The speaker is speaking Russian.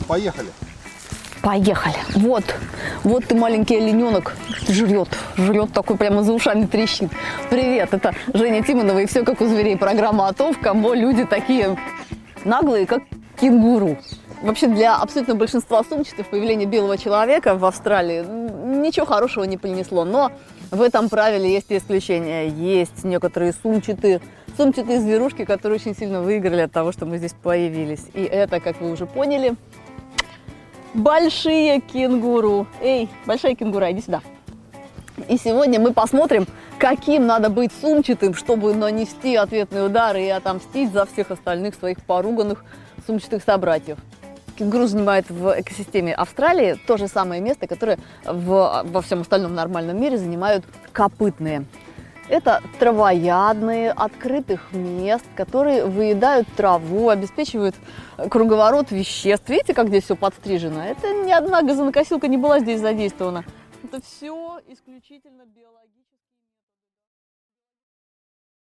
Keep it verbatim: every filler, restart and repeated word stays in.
поехали. Поехали. Вот, вот ты маленький олененок, жрет, жрет такой, прямо за ушами трещит. Привет, это Женя Тимонова и «Все как у зверей», программа о том, в кого люди такие наглые, как кенгуру. Вообще для абсолютно большинства сумчатых появление белого человека в Австралии ничего хорошего не принесло. Но в этом правиле есть и исключения. Есть некоторые сумчатые, сумчатые зверушки, которые очень сильно выиграли от того, что мы здесь появились. И это, как вы уже поняли, большие кенгуру. Эй, большая кенгура, иди сюда. И сегодня мы посмотрим, каким надо быть сумчатым, чтобы нанести ответный удар и отомстить за всех остальных своих поруганных сумчатых собратьев. Кенгуру занимает в экосистеме Австралии то же самое место, которое в, во всем остальном нормальном мире занимают копытные. Это травоядные, открытых мест, которые выедают траву, обеспечивают круговорот веществ. Видите, как здесь все подстрижено? Это ни одна газонокосилка не была здесь задействована. Это все исключительно биологически.